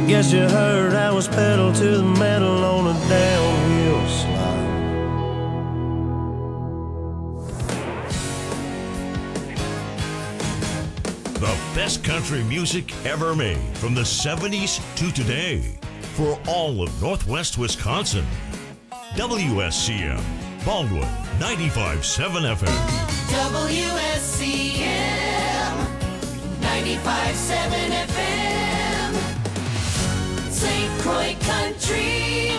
Guess you heard I was pedal to the metal on a downhill slide. The best country music ever made from the 70s to today for all of Northwest Wisconsin. WSCM, Baldwin, 95.7 FM. WSCM, 95.7 FM, St. Croix Country.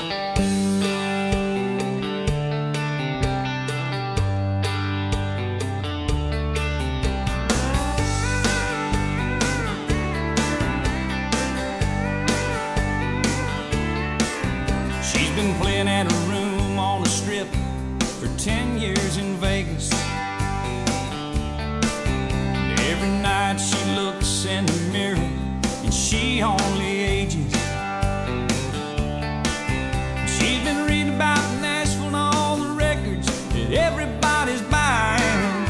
She's been playing at a room on the strip for 10 years in Vegas. And every night she looks in the mirror and she only ages. She's been reading about Nashville and all the records that everybody's buying.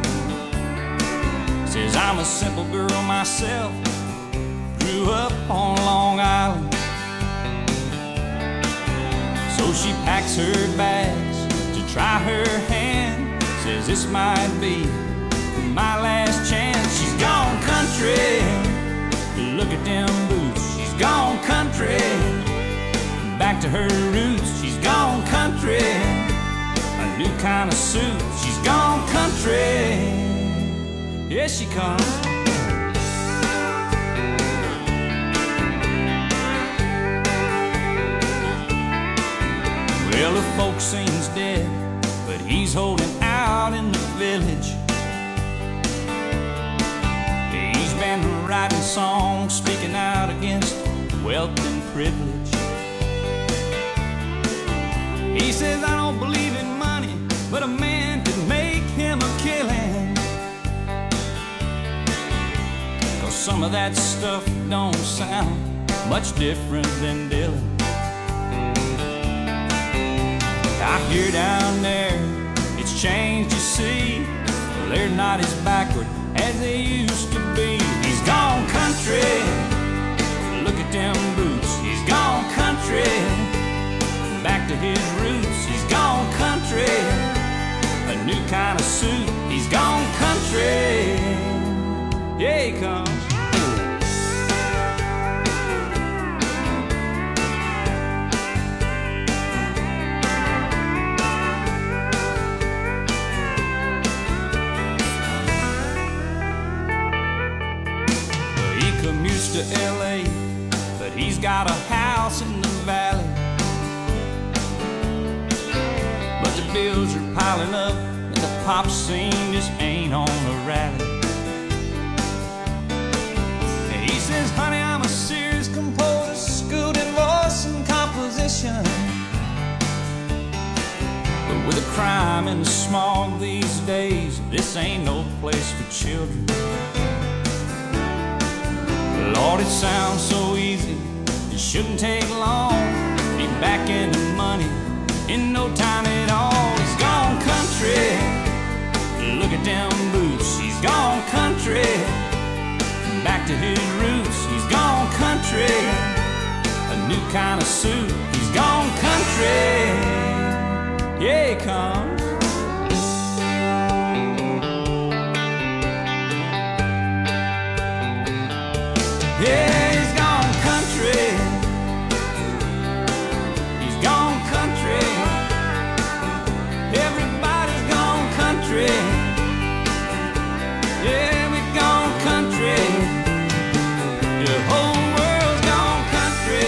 Says I'm a simple girl myself, grew up on Long Island. So she packs her bags to try her hand. Says this might be my last chance. She's gone country, look at them boots. She's gone country, back to her roots. She's gone country, a new kind of suit. She's gone country, here she comes. Well, the folksene's dead, but he's holding out in the village. He's been writing songs, speaking out against wealth and privilege. He says, I don't believe in money, but a man can make him a killing. 'Cause some of that stuff don't sound much different than Dylan. I hear down there, it's changed, you see. Well, they're not as backward as they used to be. He's gone country, look at them boots. He's gone country, back to his roots. He's gone country, a new kind of suit. He's gone country, yeah, he comes. To LA, but he's got a house in the valley. But the bills are piling up and the pop scene just ain't on a rally. He says, honey, I'm a serious composer, schooled in voice and composition. But with the crime and the smog these days, this ain't no place for children. Lord, it sounds so easy, it shouldn't take long. Be back in the money in no time at all. He's gone country, look at them boots. He's gone country, back to his roots. He's gone country, a new kind of suit. He's gone country, yeah, he comes. Yeah, he's gone country. He's gone country. Everybody's gone country. Yeah, we've gone country. The whole world's gone country.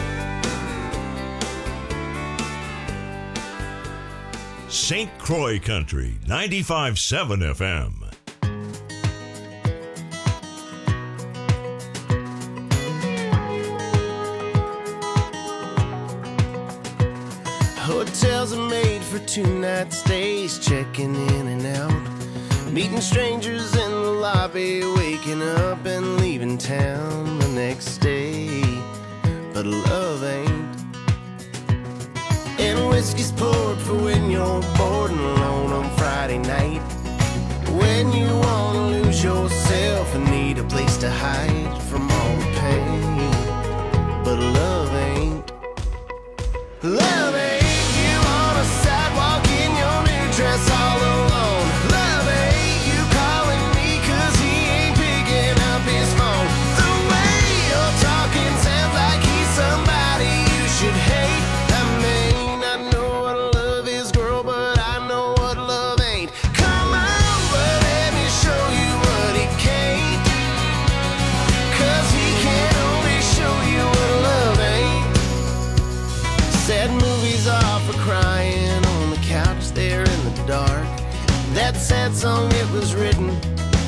St. Croix Country, 95.7 FM. Hotels are made for 2-night stays, checking in and out, meeting strangers in the lobby, waking up and leaving town the next day. But love ain't. And whiskey's poured for when you're bored and alone on Friday night, when you wanna lose yourself and need a place to hide from all the pain.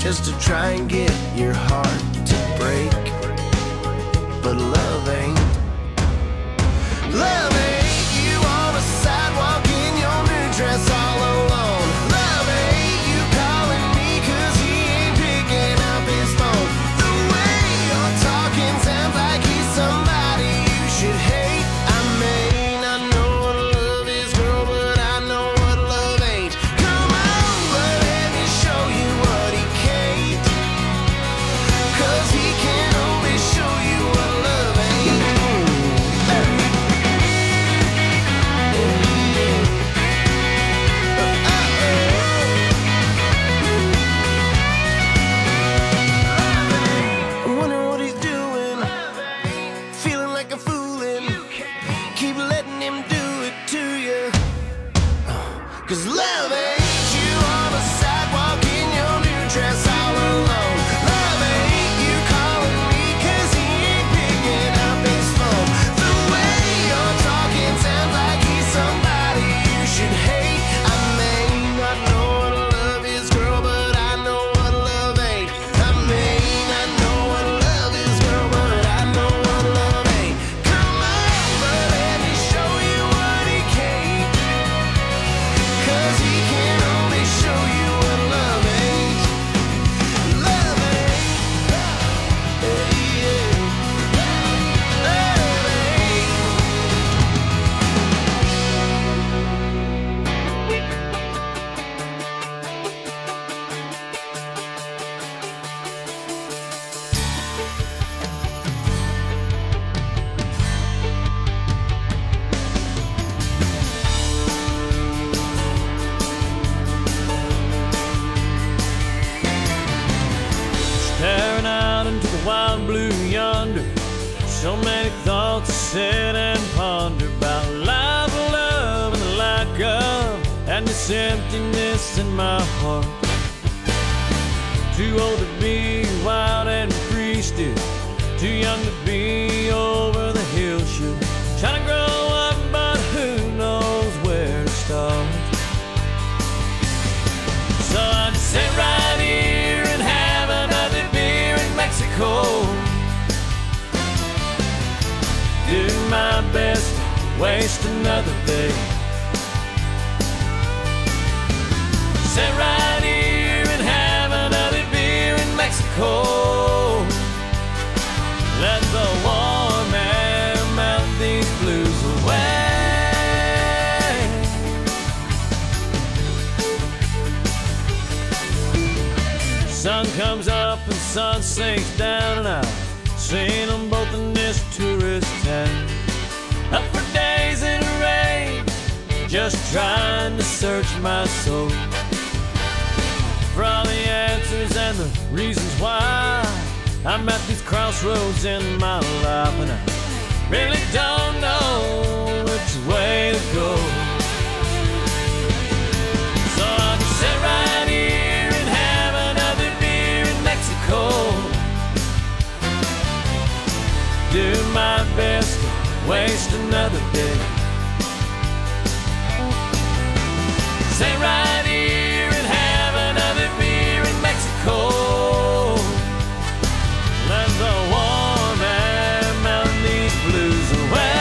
just to try and get your heart to break. But love ain't. Love ain't you on a sidewalk in your new dress all alone. Love ain't you calling me 'cause he ain't picking up his phone. The way you're talking sounds like he's somebody you should hate. I may not know what love is, girl, but I know what love ain't. Come on, but let me show you what he can't. 'Cause he can only show you what love ain't. I wonder what he's doing, feeling like a foolin'. Keep letting him do it to you. 'Cause love ain't you on a sidewalk in your new dress all alone. Love ain't you calling me 'cause he ain't picking up his phone. The way you're talking sounds like he's somebody you should hate. I may not know what love is, girl, but I know what love ain't. I may not know what love is, girl, but I know what love ain't. Come on, but let me show you what he can't. 'Cause he can only show you what love ain't. Love ain't. Yeah, yeah. Love ain't. Staring out into the wild blue yonder, so many thoughts to sit and ponder about life, love, and the lack of, and this emptiness in my heart. Too old to be wild and free still, too young to be over the hill shit. Trying to grow up, but who knows where to start. So I just sit right here and have another beer in Mexico. Do my best to waste another day. Sit right here and have another beer in Mexico. Let the warm air melt these blues away. Sun comes up and sun sinks down, and I've seen them both in this tourist town. Up for days in the rain, just trying to search my soul for all the answers and the reasons why I'm at these crossroads in my life, and I really don't know which way to go. So I'll just sit right here and have another beer in Mexico. Do my best to waste another day. Sit right here and have another beer in Mexico. Let the warm air melt these blues away.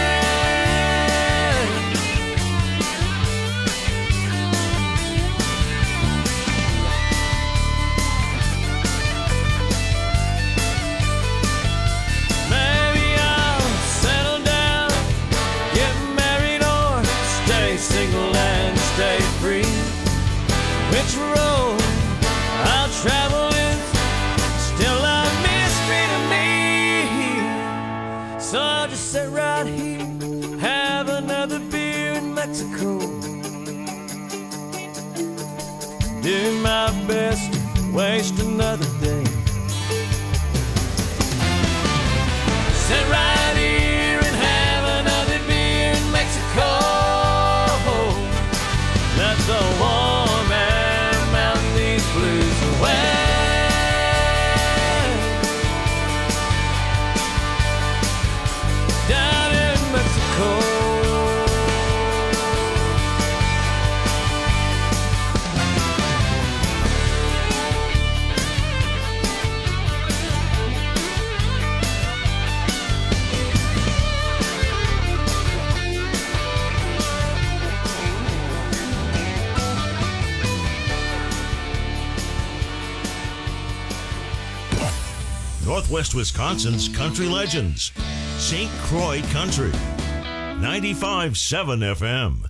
Maybe I'll settle down, get married, or stay single and stay free. Which road I'll travel is still a mystery to me. So I'll just sit right here, have another beer in Mexico. Do my best to waste another day. Sit right here and have another beer in Mexico. Let the warm air melt these blues away. Down in Mexico. Northwest Wisconsin's country legends. St. Croix Country. 95.7 FM.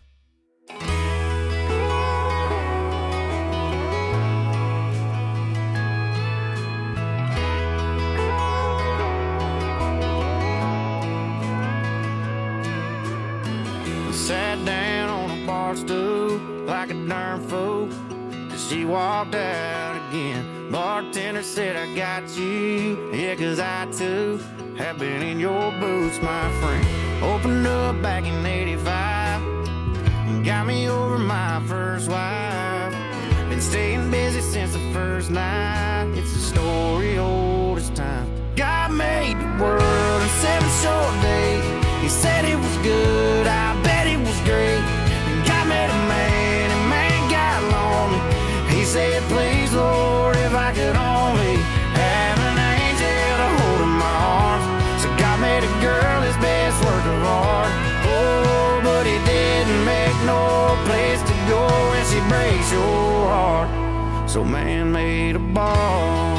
Sat down on a bar stool like a darn fool. She walked out again. Bartender said, I got you. Yeah, 'cause I too have been in your boots, my friend. Opened up back in 85 and got me over my first wife. Been staying busy since the first night. It's a story old as time. God made the world in 7 short days. He said it was good, I bet it was great. And God made a man, and man got lonely. He said, please, Lord, if I could only have an angel to hold in my arms. So God made a girl his best work of art. Oh, but he didn't make no place to go when she breaks your heart. So man made a ball.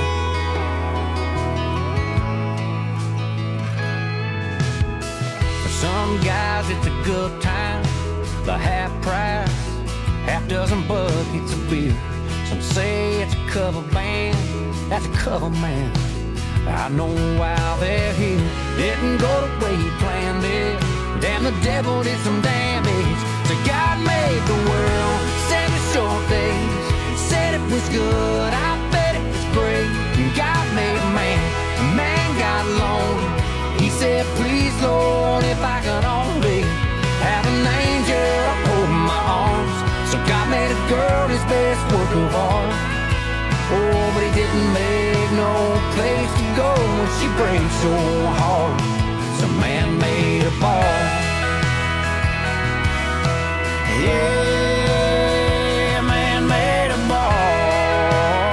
Some guys it's a good time, the half price, half dozen buckets of beer. Some say it's a cover band, that's a cover man. I know why they're here. Didn't go the way you planned it. Damn, the devil did some damage. So God made the world 7 short days. Said it was good, I bet it was great. And God made a man got lonely. He said, please, Lord, if I could only have an angel hold my arms. So God made a girl his best work of art. Oh, but he didn't make no place to go when she breaks so hard. So man made a ball. Yeah, man made a ball.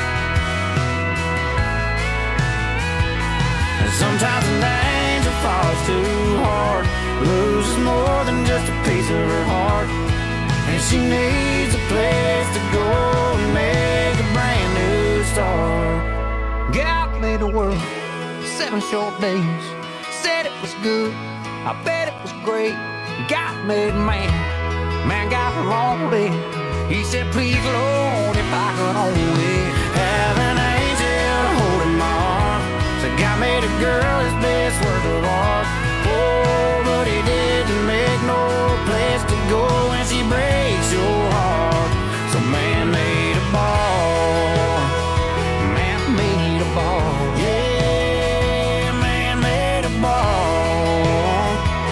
And sometimes an angel falls too hard, loses more than just a piece of her heart. And she needs a place to go and make a brand new start. God made the world 7 short days. Said it was good, I bet it was great. God made man got lonely. He said, please, Lord, if I could only have an angel to hold in my arms. So God made a girl his best work of art. Oh, but he didn't make no place to go when she breaks your heart. So man made a ball. Man made a ball. Yeah, man made a ball.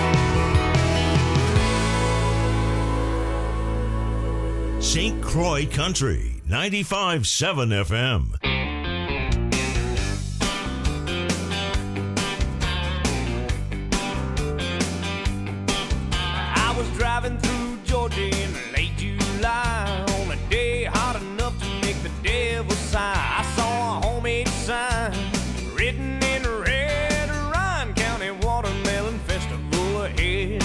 St. Croix Country, 95.7 FM. Driving through Georgia in late July on a day hot enough to make the devil sigh. I saw a homemade sign written in red, Ryan County Watermelon Festival ahead.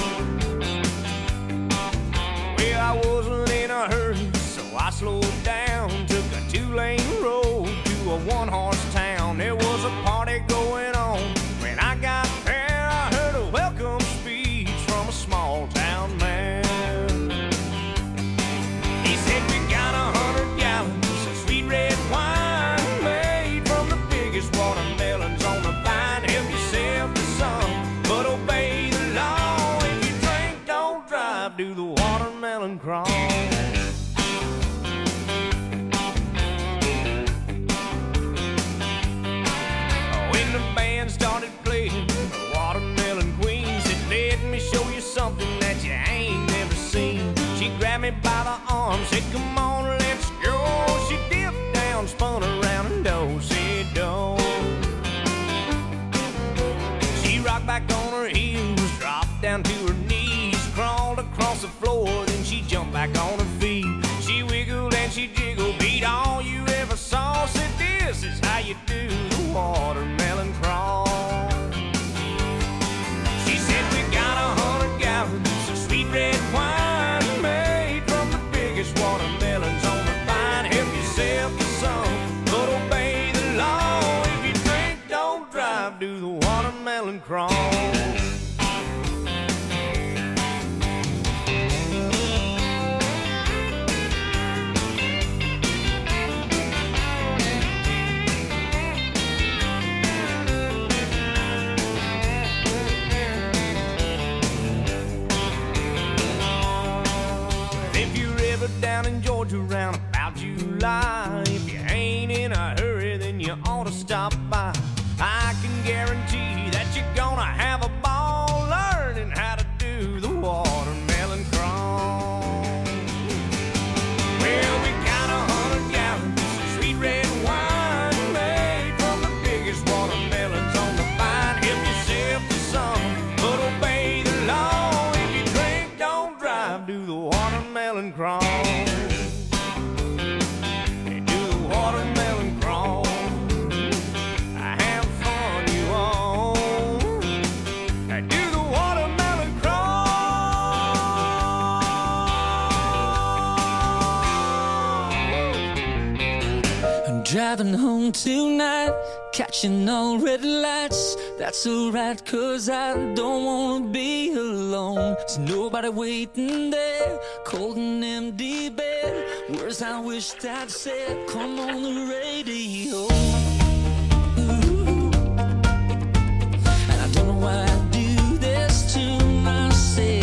Well, I wasn't in a hurry, so I slowed down, took a 2-lane road to a 1-horse town. There was a party going on. When I got there, I heard a welcome speech from a small town man. He said, we got 100 gallons of sweet red wine made from the biggest watermelons on the vine. Help yourself to some, but obey the law. If you drink, don't drive, do the watermelon crawl. When the band started playing, the Watermelon Queen said, let me show you something that you ain't never seen. She grabbed me by the arm, said, come on, let's go. She dipped down, spun around, and do-si-do. She rocked back on her heels, dropped down to her knees, crawled across the floor, then she jumped back on her feet. She wiggled and she jiggled, beat all you ever saw. Said, this is how you do the watermelon crawl. She said, we got 100 gallons of sweet red wine made from the biggest watermelons on the vine. Help yourself to some, but obey the law. If you drink, watermelon crawl. Down in Georgia around about July, if you ain't in a hurry, then you ought to stop by. I can guarantee that you're gonna have a ball learning how to do the watermelon crawl. Well, we got 100 gallons of sweet red wine made from the biggest watermelons on the vine. Help yourself to some, but obey the law. If you drink, don't drive, do the watermelon crawl. Driving home tonight, catching all red lights. That's alright, cause I don't wanna be alone. There's nobody waiting there, cold and empty bed. Words I wished I'd said, come on the radio. Ooh. And I don't know why I do this to myself.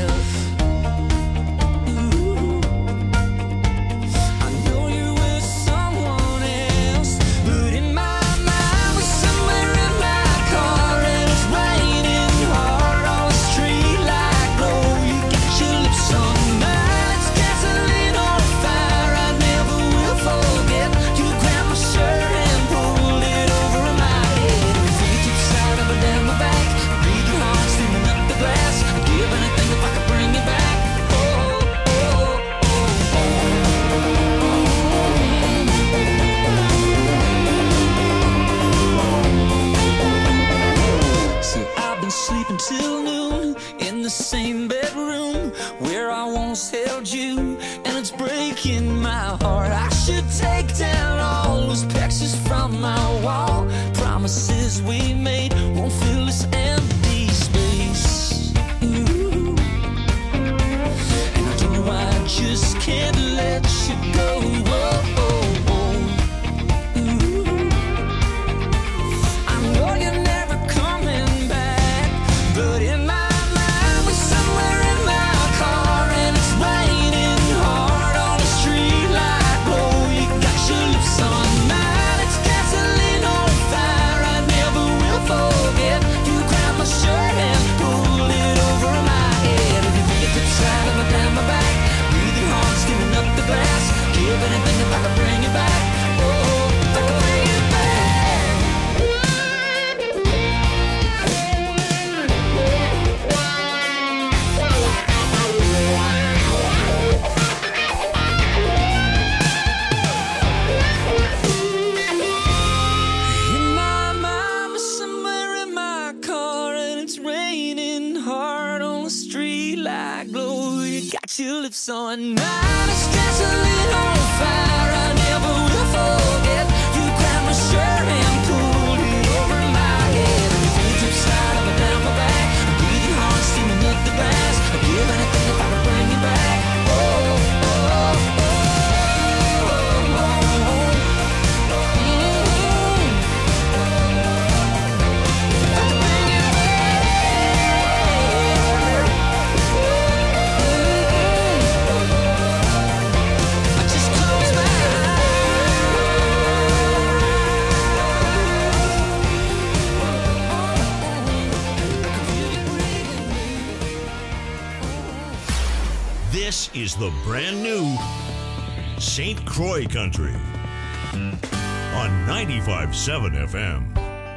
Till noon in the same bedroom where I once held you, and it's breaking my heart. I should take down all those pictures from my wall. Promises we made won't fill this empty space. Ooh. And I don't know why I just can't let you go. Whoa, whoa, whoa. Ooh. I know you're never coming back, but in my mind, we're somewhere in my car, and it's raining hard on the street like glow. You got your lips on mine, it's gasoline on fire. I never will forget. You grabbed my shirt and pulled it over my head. If you think it's the side of my down my back, breathing hard, skimming up the glass. Give anything if I could bring you back. Oh, if I could bring you back. In my mind, somewhere in my car, and it's raining hard on the street like glow. You got your lips on mine, it's gasoline on fire. I never will forget. You grabbed my shirt and pulled it over my head. And you feel the side of it down my back, breathing hard, steaming up the glass. I'd give anything if I could bring you back. Oh, oh, oh, oh, oh, oh. If I could bring you back, I just close my eyes. This is the brand new St. Croix Country on 95.7 FM.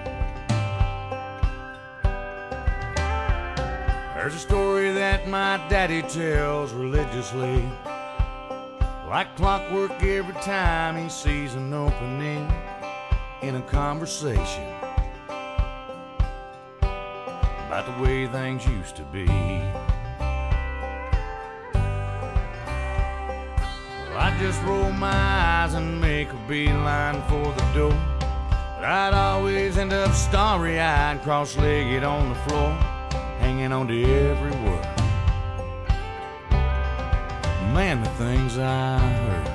There's a story that my daddy tells religiously, like clockwork every time he sees an opening in a conversation about the way things used to be. Well, I just roll my eyes and make a beeline for the door. I'd always end up starry-eyed, cross-legged on the floor, hanging on to every word. Man, the things I heard.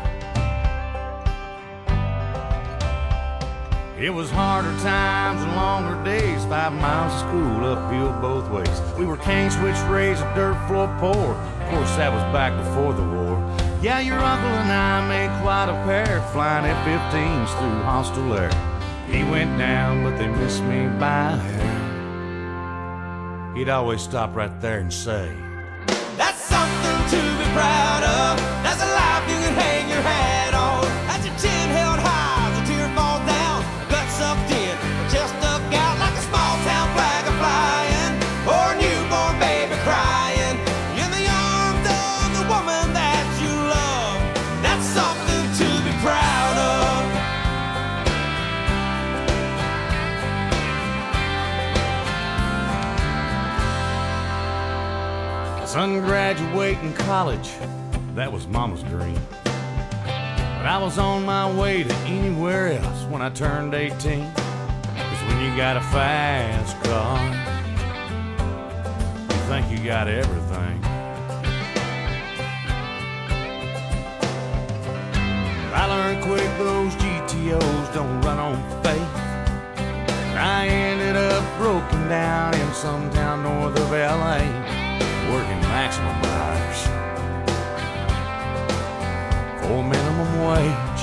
It was harder times and longer days, 5 miles of school uphill both ways. We were cane switch raised, a dirt floor poor. Of course, that was back before the war. Yeah, your uncle and I made quite a pair, flying F-15s through hostile air. He went down, but they missed me by a hair. He'd always stop right there and say, "That's something to be proud of. That's a life you can hang your hat on. That's your chin held high, the tear falls down, gut sucked in, chest stuck out like a small town flag a flying, or a newborn baby crying in the arms of the woman that you love. That's something to be proud of." Son graduating college, that was Mama's dream. But I was on my way to anywhere else when I turned 18. 'Cause when you got a fast car, you think you got everything. I learned quick those GTOs don't run on faith. I ended up broken down in some town north of LA, working maximum hours for minimum wage.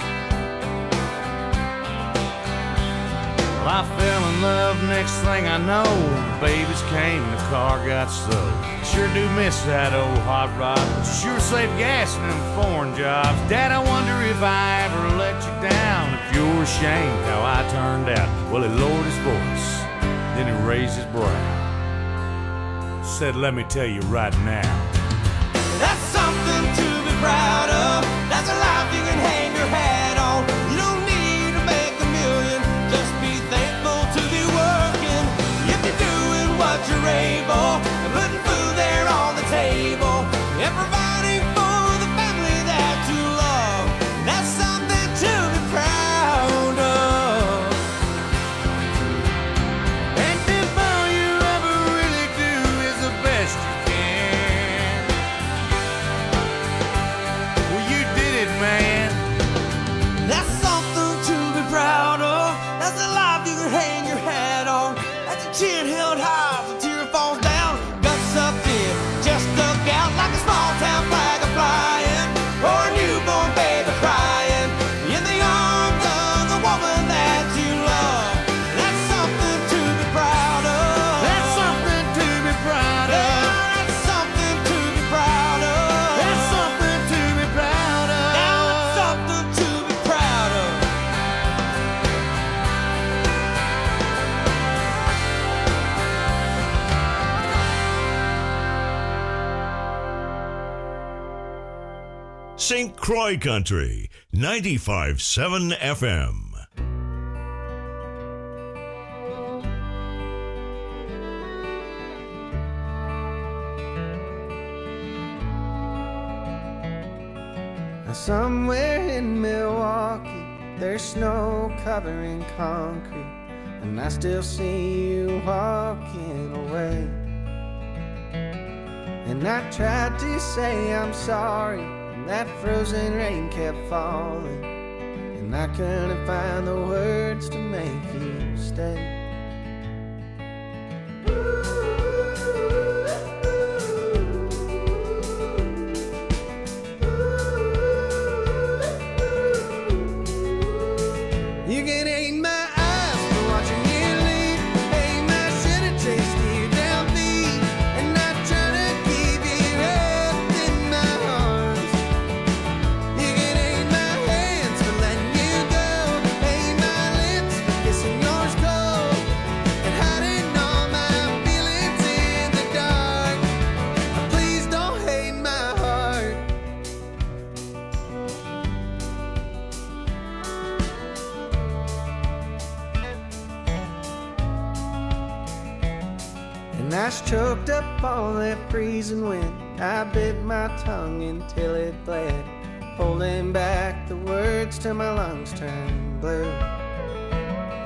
Well, I fell in love, next thing I know, babies came and the car got sold. Sure do miss that old hot rod, but you sure save gas in them foreign jobs. Dad, I wonder if I ever let you down, if you're ashamed how I turned out. Well, he lowered his voice, then he raised his brow. Said, "Let me tell you right now, that's something to be proud of. That's a life you can hang your hat on. You don't need to make a million, just be thankful to be working. If you're doing what you're able, and putting food there on the table, and providing for the family that you love, that's something to be proud of. And if all you ever really do is the best you can, well, you did it, man. That's something to be proud of. That's a life you can hang your hat on. That's your chin held high, the tear falls down, guts sucked in, just stuck out like a small town flag a flying, or a newborn baby crying in the arms of the woman that you love. That's something to be proud of. That's something to be proud of. Yeah, that's something to be proud of. That's something to be proud of. Now that's something to be proud of. St. Croix Country, 95.7 FM. Somewhere in Milwaukee, there's snow covering concrete, and I still see you walking away. And I tried to say I'm sorry, and that frozen rain kept falling, and I couldn't find the words to make you stay. You can hate my eyes for watching you leave. Hate my shit and chased you down feet. And I try to keep you wrapped in my arms. You can hate my hands for letting you go. Hate my lips for kissing yours cold. And hiding all my feelings in the dark. Please don't hate my heart. And I was choked up on that freezing wind. I bit my tongue until it bled, holding back the words till my lungs turned blue.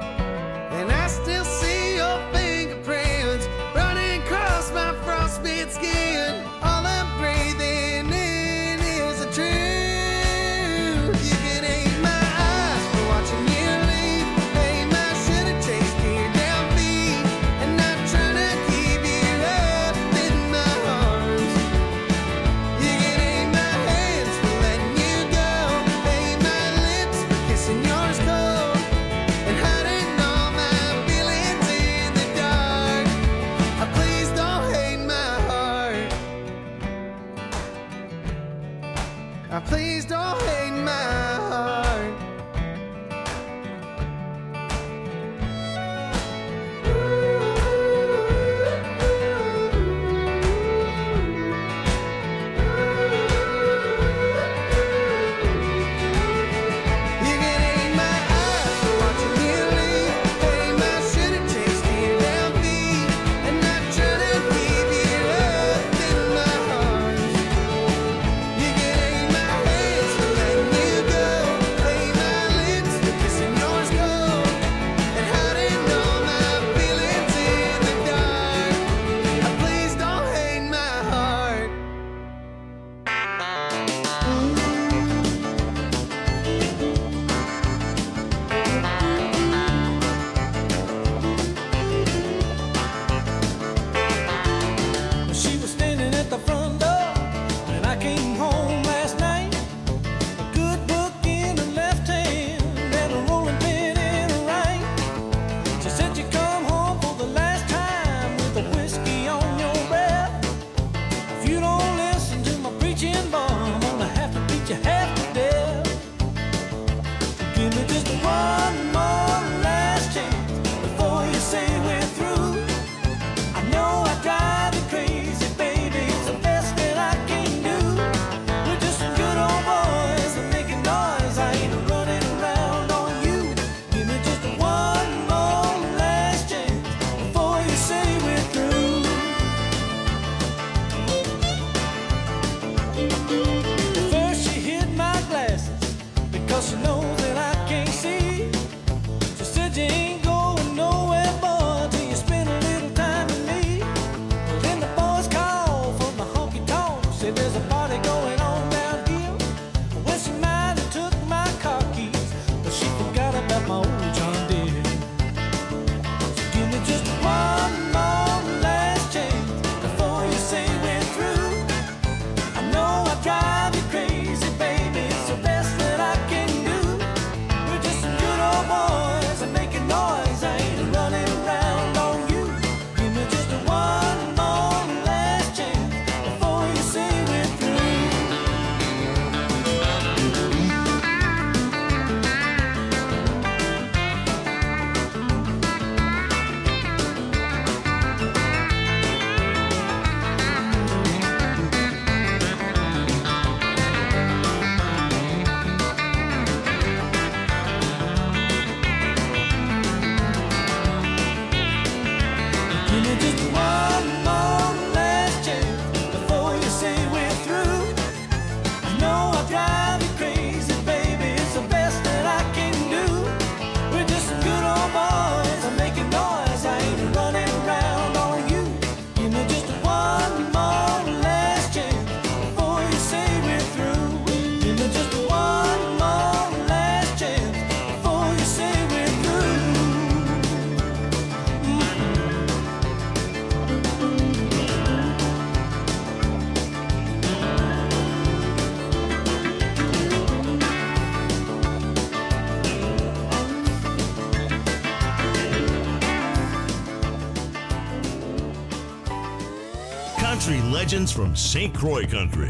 country legends from St. Croix Country.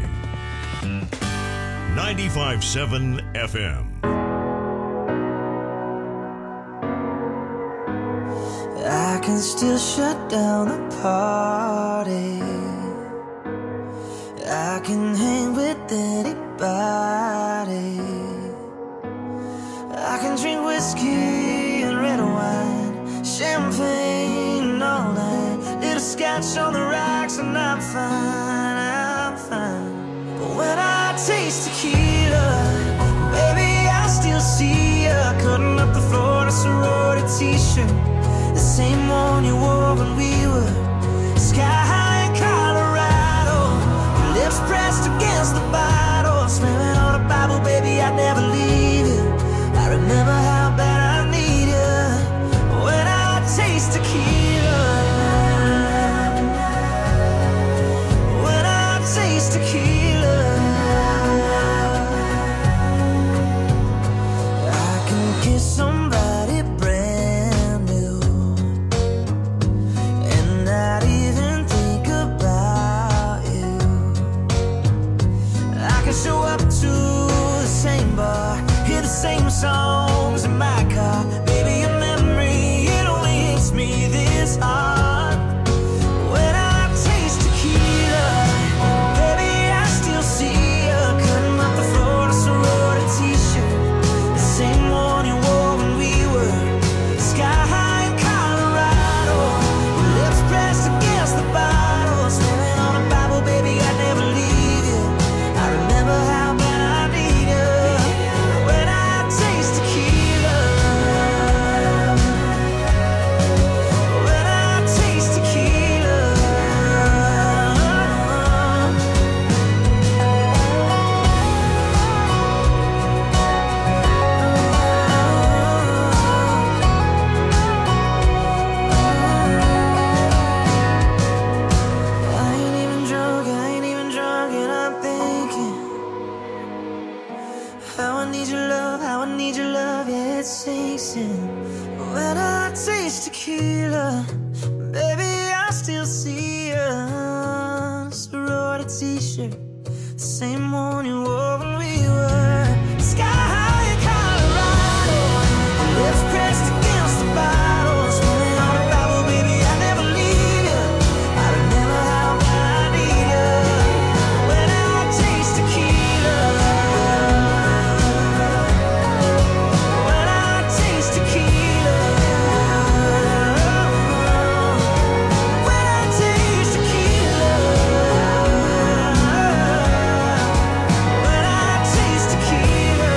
95.7 FM. I can still shut down the party. I can hang with anybody. I can drink whiskey and red wine, champagne all night, little scotch on the rocks, and I'm fine, I'm fine. But when I taste tequila, baby, I still see ya cutting up the floor in a sorority t-shirt, the same one you wore when we were sky high in Colorado. Your lips pressed against the bottle, slamming on a Bible, baby, I'd never leave you. I remember how bad I need you when I taste tequila. When I taste tequila, I can kiss somebody brand new and not even think about you. I can show up to the same bar, hear the same songs in my car. Baby, your memory, it only hits me this hard. When I taste tequila, baby, I still see ya cutting up the floor in a sorority t-shirt, the same one you wore when we were sky high in Colorado. Your lips pressed against the bottle, slamming on a Bible, baby, I'd never leave you. I remember how bad I need you when I taste tequila. When I taste tequila. I ain't even drunk, and I'm thinking how I need your love, yeah, it sinks in. When I taste tequila, baby, I still see ya. Sorority t-shirt, the same one you wore when we were sky high in Colorado. Lips pressed against the bottle, swimming on a Bible, baby, I never leave you. I remember how bad I need you when I taste tequila. When I taste tequila. When I taste tequila. When I taste tequila.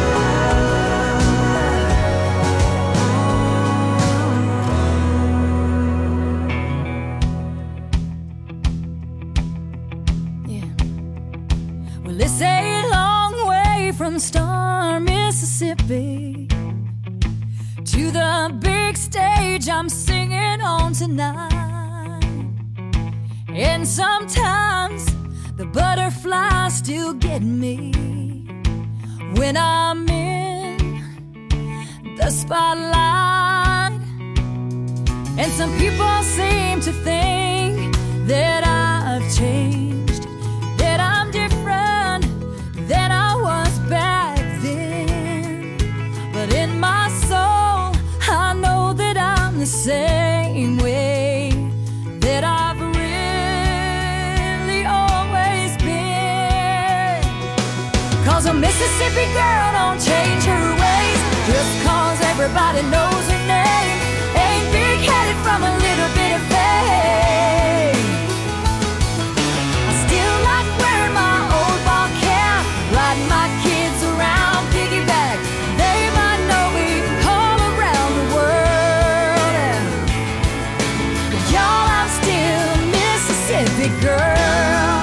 Yeah. Well, it's a long way from Star, Mississippi to the big stage I'm singing on tonight. And sometimes the butterflies still get me when I'm in the spotlight. And some people seem to think that I've changed, that I'm different than I was back then. But in my soul, I know that I'm the same way that I've really always been. 'Cause a Mississippi girl don't change her ways just 'cause everybody knows her name. Ain't big-headed from a little bit of fame. I still like wearing my old ball cap, riding my kids around piggyback. They might know we all around the world. But y'all, I'm still a Mississippi girl.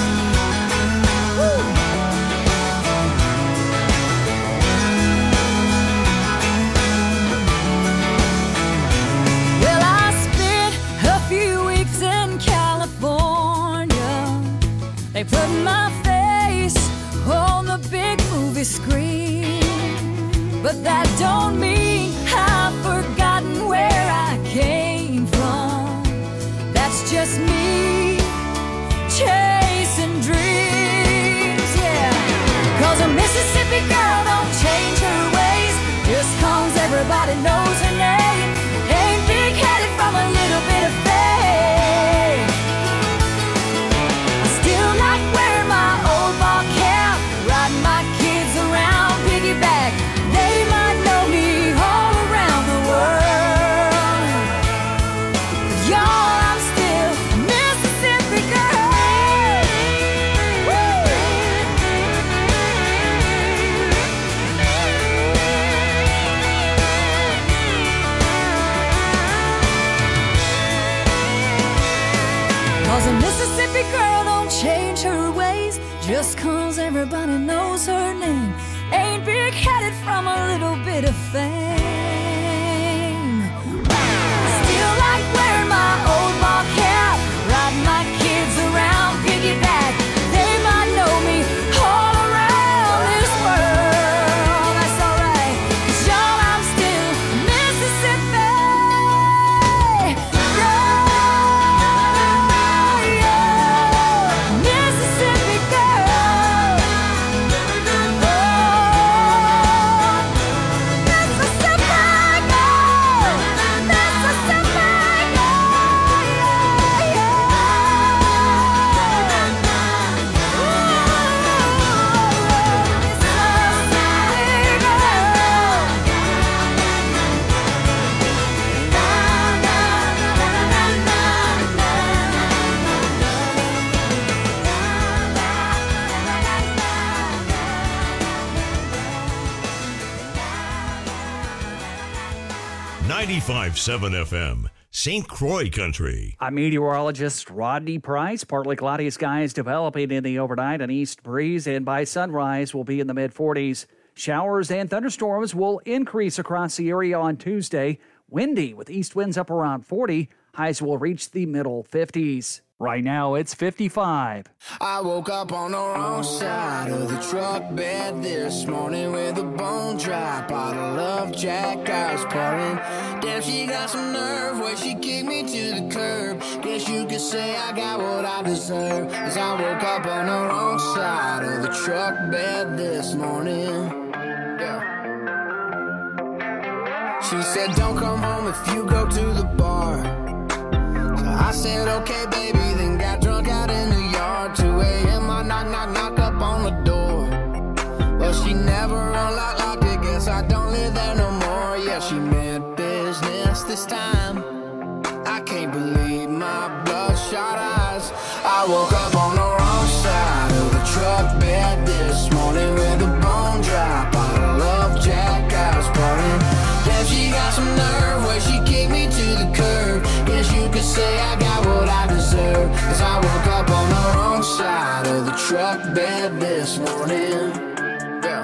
Woo. Well, I spent a few weeks in California. They put my face on the big movie screen. But that don't mean I've forgotten where I came from. That's just me Mississippi girl don't change her ways just 'cause everybody knows her name. Ain't big-headed from a little bit of fame. I still like wearing my old ball cap, riding my kids around piggyback. They might know me all around the world. But y'all, I'm still a Mississippi girl. Woo! Cause a Mississippi girl don't change her ways just 'cause everybody knows her name. Ain't big-headed from a little bit of fame. I still like wearing my old ball cap, riding my kids around piggyback. They might know me all around this world. That's alright, 'cause y'all, I'm still Mississippi girl. Mississippi girl. .7 FM, St. Croix Country. I'm meteorologist Rodney Price. Partly cloudy skies developing in the overnight, an east breeze, and by sunrise will be in the mid-40s. Showers and thunderstorms will increase across the area on Tuesday. Windy with east winds up around 40. Highs will reach the middle 50s. Right now, it's 55. I woke up on the wrong side of the truck bed this morning with a bone dry bottle of Jack I was pouring. Damn, she got some nerve where she kicked me to the curb. Guess you could say I got what I deserve. 'Cause I woke up on the wrong side of the truck bed this morning. Yeah. She said, don't come home if you go to the bar. So I said, okay, baby, then got drunk out in the yard. 2 a.m. I knock up on the door. Well, she never unlocked it, guess I don't live there no more. Yeah, she meant business this time. I can't believe my bloodshot eyes. I woke up on the wrong side of the truck bed this morning with a bone dry bottle of Jack I was pouring. Damn, she got some nerve where she kicked me to the curb. Guess you could say I got what I deserve. 'Cause I woke up on the wrong side of the truck bed this morning. Yeah.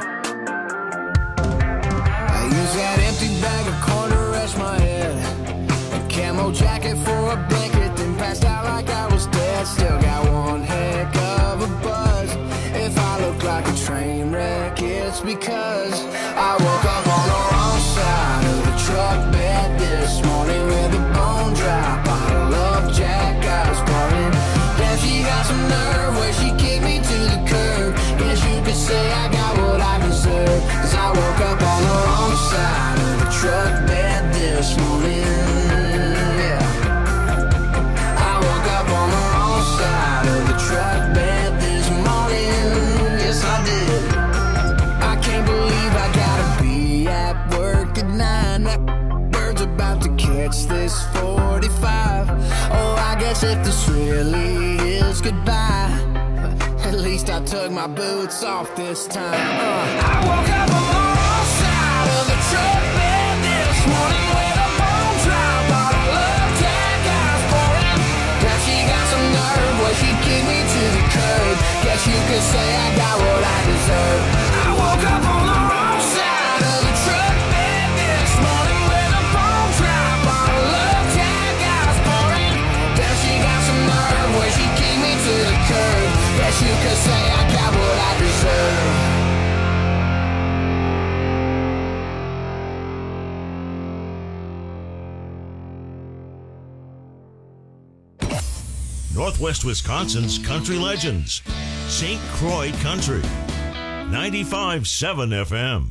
I used that empty bag of corn to rest my head, a camo jacket for a blanket, then passed out like I was dead. Still got one heck of a buzz. If I look like a train wreck, it's because I woke up on the wrong side of the truck bed this morning with a bone dry bottle of Jack I was pouring. Damn, she got some nerve where she kicked me to the curb. Guess you could say I got what I deserve. 'Cause I woke up on the wrong side of the truck bed this morning. Yeah. I woke up on the wrong side of the truck bed this morning. Yes, I did. I can't believe I gotta be at work at 9. That bird's about to catch this 45. Oh, I guess if this really is goodbye, at least I took my boots off this time. I woke up on the wrong side of the truck bed this morning with a bone dry bottle of Jack I was pouring. Now she got some nerve where she kicked me to the curb. Guess you could say I got what I deserve. I woke up on the wrong side of the truck bed this morning with a bone dry bottle of Jack I was pouring. Now she got some nerve where she kicked me to the curb. Guess you could say I got what I deserve. Northwest Wisconsin's country legends, St. Croix Country. 95.7 FM.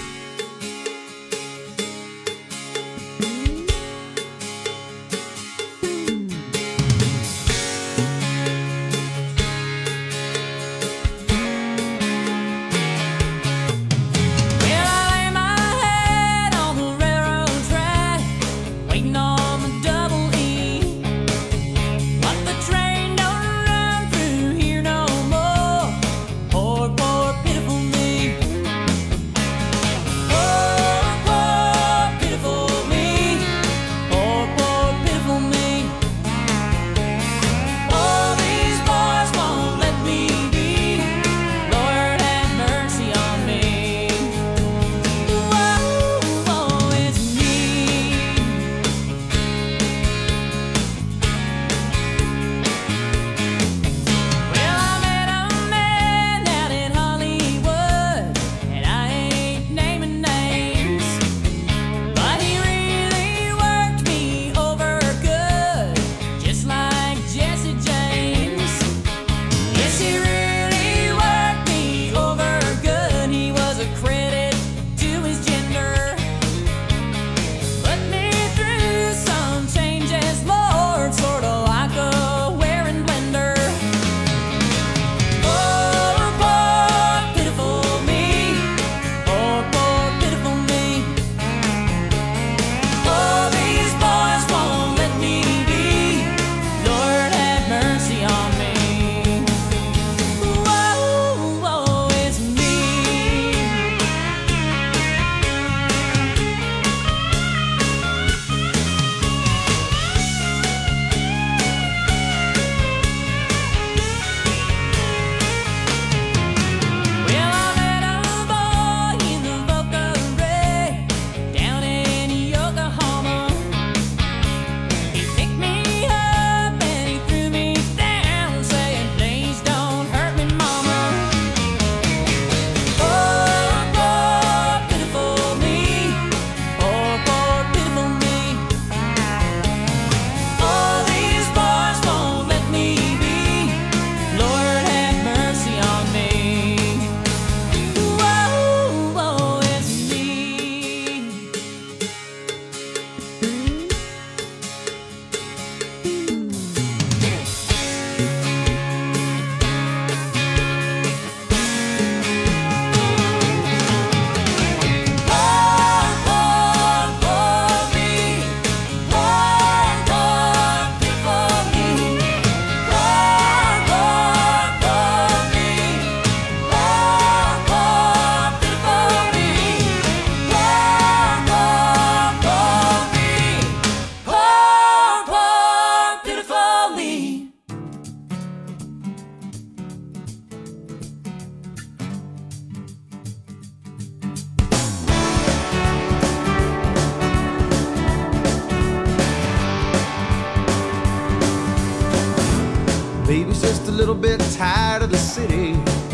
Baby's just a little bit tired of the city.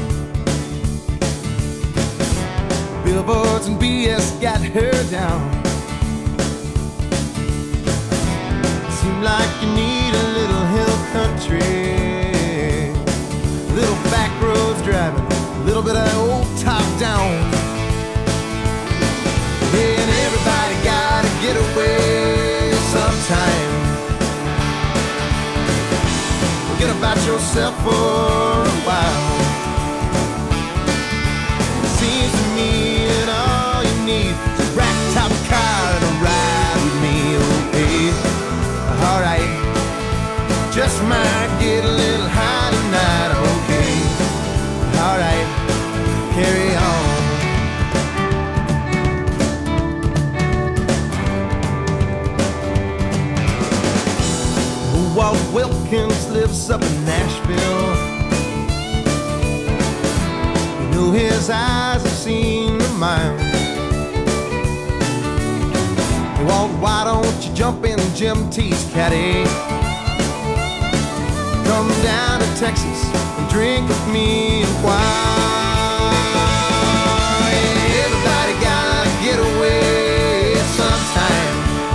Billboards and BS got her down. Seem like you need a little hill country, little back roads driving, a little bit of old top down. Yeah, and everybody gotta get away sometime. Forget about yourself for a while. It seems to me that all you need is a ragtop car and a ride with me, okay? Alright, just might get a little high tonight, okay? Alright, carry on. Walt Wilkins lives up in Nashville. You know his eyes have seen the mile. Hey, Walt, why don't you jump in Jim T's caddy? Come down to Texas and drink with me a while. Everybody gotta get away sometime.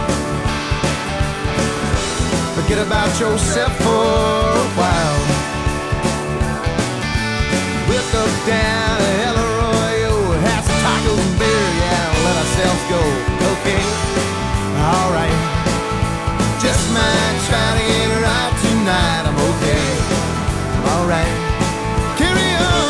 Forget about yourself for a while. We'll go down the Ella Road. alright. Carry on.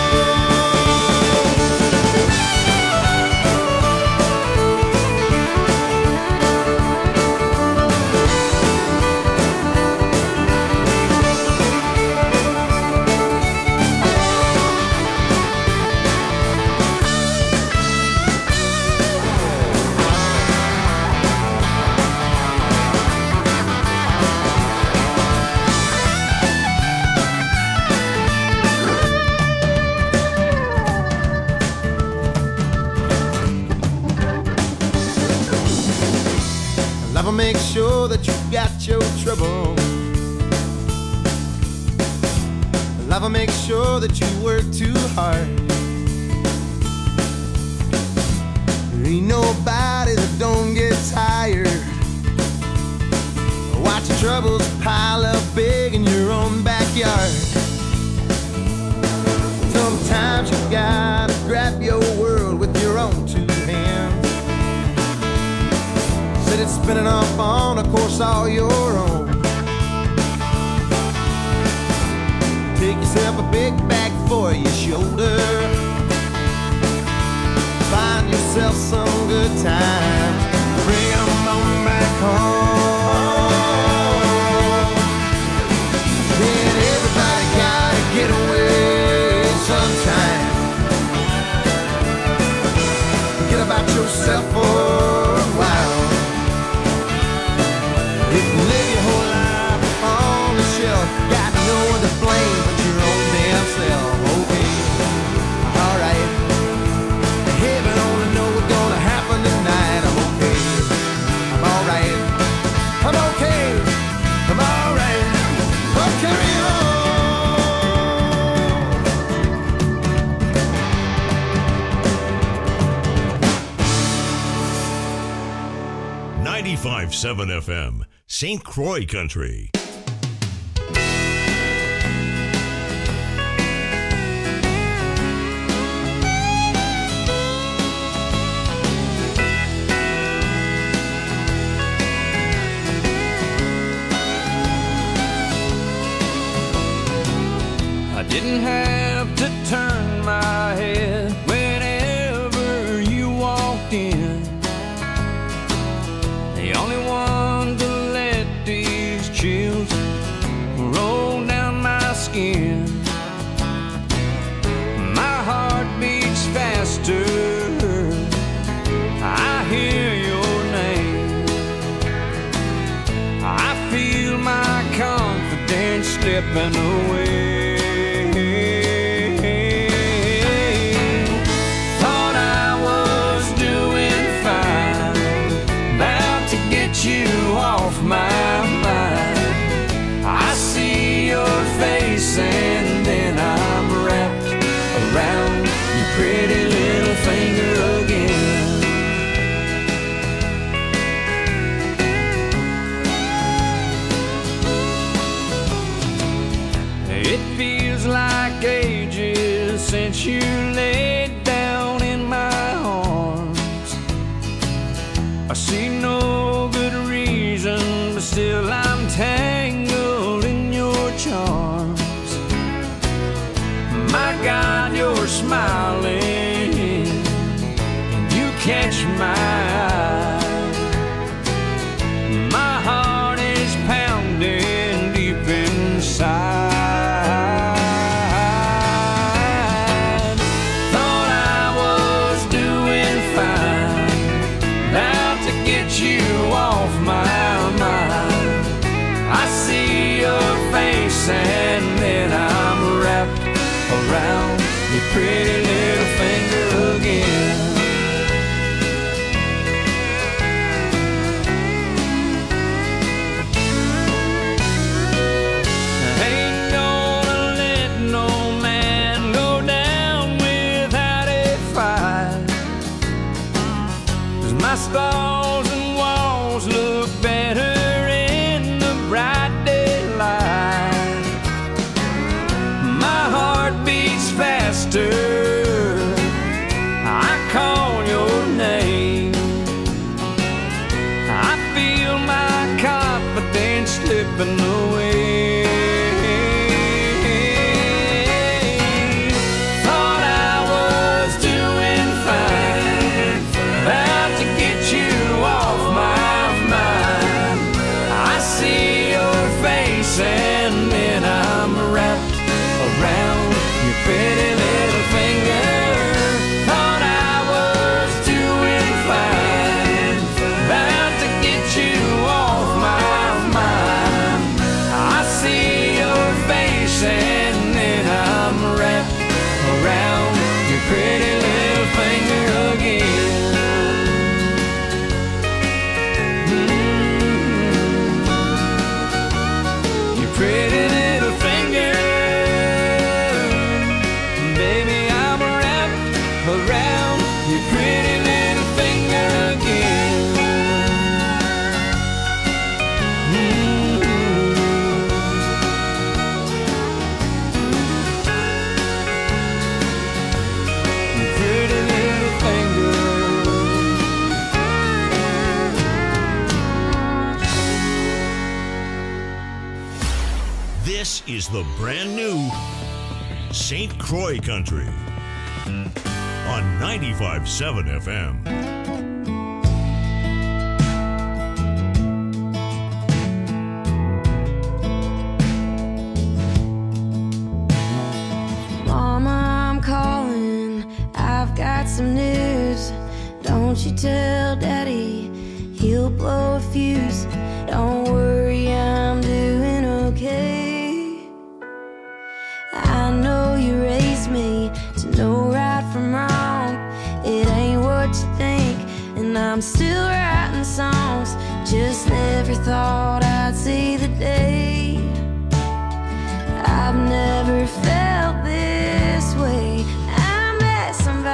Lover, make sure that you got your trouble. Lover, make sure that you work too hard. There ain't nobody that don't get tired. Watch your troubles pile up big in your own backyard. Sometimes you gotta grab your world with your own two hands. Set it spinning off on a course all your own. Take yourself a big bag for your shoulder. Find yourself some good times. Bring 'em on back home. Then everybody gotta get away sometime. Forget about yourself for a while. If you live your whole life on the shelf, got no one to blame but your own damn self. Okay, alright. Heaven only know what's gonna happen tonight. I'm okay, I'm alright. I'm okay, I'm alright. Oh, carry on. 95.7 FM, St. Croix Country. I didn't have to turn my head whenever you walked in. The only one to let these chills roll down my skin. My heart beats faster. I hear your name. I feel my confidence slipping away. My mind, I see your face and then I'm wrapped around your pretty little finger again. It feels like ages since you laid down in my arms. I see no good reason, but still I'm tangled in your charms. My God, you're smiling, and you catch my eye. My heart is pounding deep inside. Thought I was doing fine, about to get you off my mind. I see your face and then I'm wrapped around your pretty little finger again. I ain't gonna let no man go down without a fight, 'cause my stalls and walls look better in the bright daylight. My heart beats faster. is the brand new St. Croix Country on 95.7 FM. Got some news. Don't you tell Daddy, he'll blow a fuse. Don't worry, I'm doing okay. I know you raised me to know right from wrong. It ain't what you think, and I'm still writing songs. Just never thought I'd see the day. I've never felt this way. I met somebody.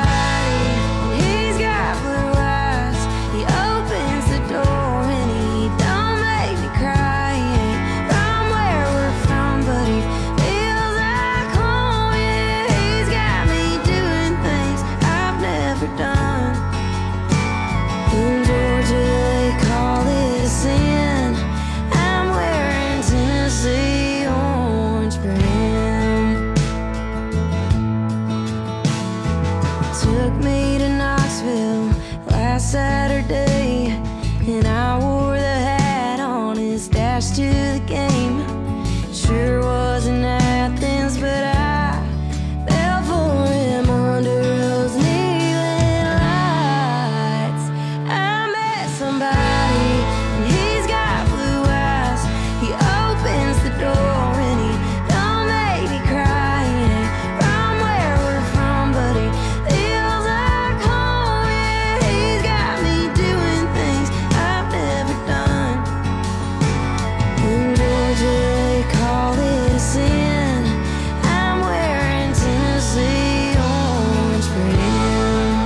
Saturday, and I wore the hat on his dash to the game. Sure wasn't Athens, but I fell for him under those neon lights. I met somebody, and he's got blue eyes. He opens the door and he don't make me cry. He ain't from where we're from, but he feels like home. Yeah, he's got me doing things I've never done. In Georgia they call it a sin. I'm wearing Tennessee orange for him.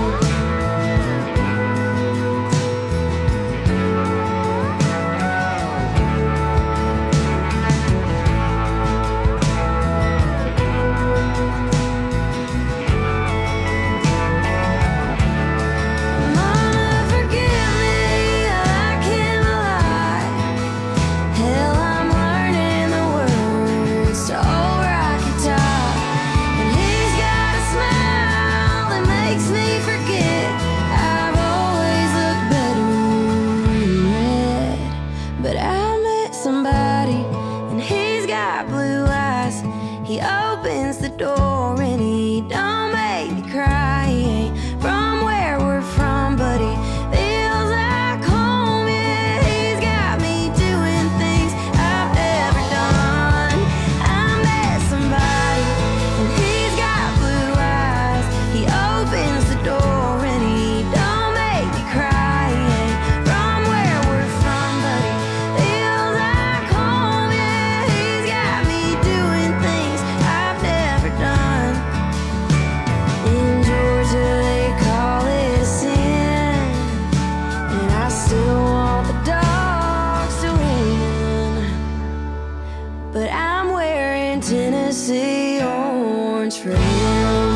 Mama, forgive me, I can't lie. Hell, I'm learning the words to Old Rocky Top. And he's got a smile that makes me forget I've always looked better in red. But I met somebody, and he's got blue eyes. He opens the door and he don't make me cry. He ain't from where we're from, but he feels like home. Yeah, he's got me doing things I've never done. I met somebody, and he's got blue eyes. He opens the door and he don't make me cry. He ain't from where we're from, but he feels like home. Yeah, he's got me doing things I've never done. In Georgia they call it a sin, and I still want the dogs to win. But I'm wearing Tennessee orange for him.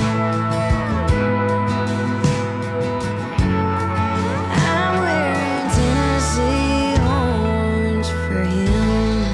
I'm wearing Tennessee orange for him.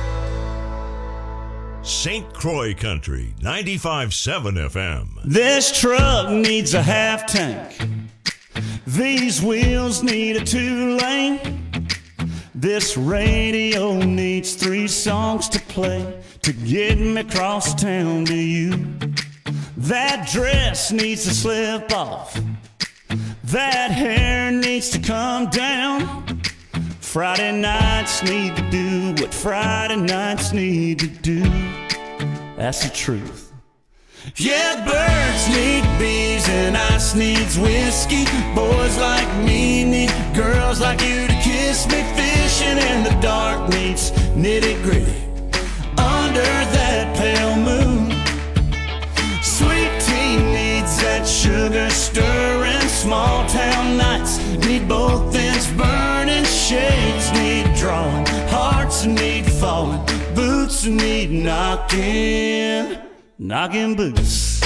St. Croix Country, 95.7 FM. This truck needs a half tank. These wheels need a 2-lane. This radio needs 3 songs to play to get me across town to you. That dress needs to slip off. That hair needs to come down. Friday nights need to do what Friday nights need to do. That's the truth. Yeah, birds need bees and ice needs whiskey. Boys like me need girls like you to kiss me. Fishing in the dark needs nitty gritty under that pale moon. Sweet tea needs that sugar stirring. Small town nights need both ends burning. Shades need drawing, hearts need falling, boots need knocking. Knocking boots,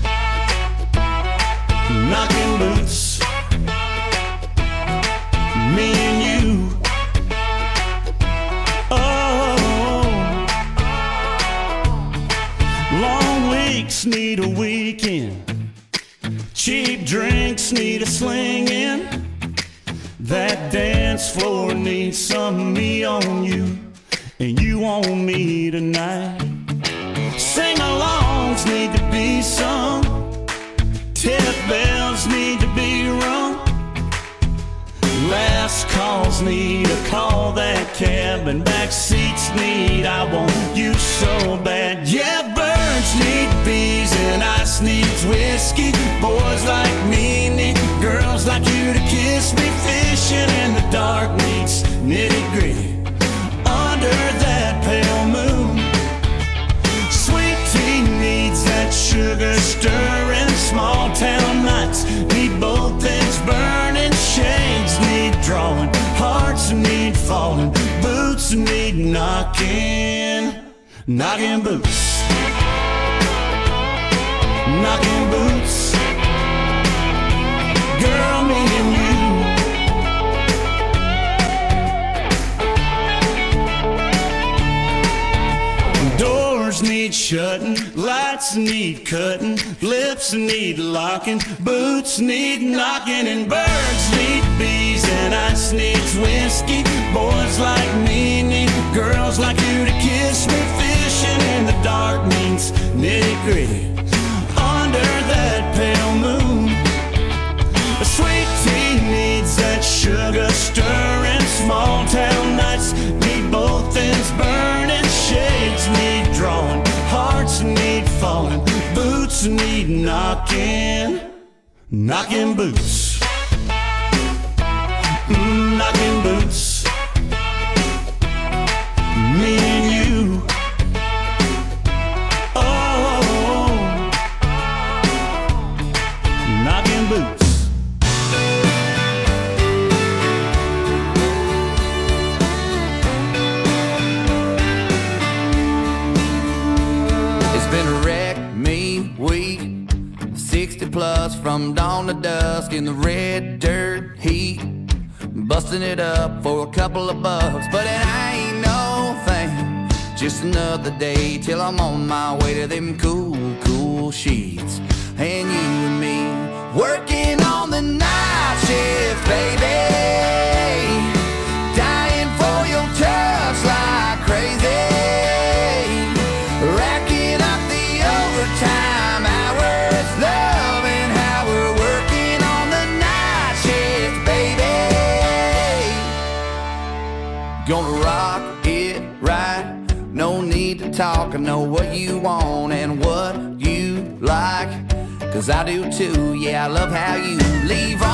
knocking boots. Me and you. Oh, Long weeks need a weekend. Cheap drinks need a slinging. That dance floor needs some of me on you, and you on me tonight. Sing-alongs need to be sung. Tip bells need to be rung. Last calls need a call that cab, and back seats need I want you so bad. Yeah, birds need bees and ice needs whiskey. Boys like me need girls like you to kiss me. Fishing in the dark needs nitty-gritty under that pale moon. Sweet tea needs that sugar stirring. Small town nights need both ends burning. Shades need drawing, hearts need falling, boots need knocking. Knocking boots, knocking boots. Girl, me and you. Doors need shutting, lights need cutting, lips need locking, boots need knocking, and birds need bees and ice needs whiskey. Boys like me need girls like you to kiss me. Fishing in the dark means nitty-gritty under that pale moon. A sweet tea needs that sugar stirring. Small town nights need both ends burning. Shades need drawing, hearts need falling, boots need knocking. Knocking boots, knocking boots. Me and you. Oh, knocking boots. Been a wreck, me, week 60 plus from dawn to dusk in the red dirt heat, busting it up for a couple of bucks. But it ain't no thing, just another day till I'm on my way to them cool, cool sheets. And you and me working on the night shift, baby, dying for your touch like crazy. Time hours, loving how we're working on the night shift, baby. Gonna rock it right, no need to talk. I know what you want and what you like, 'cause I do too. Yeah, I love how you leave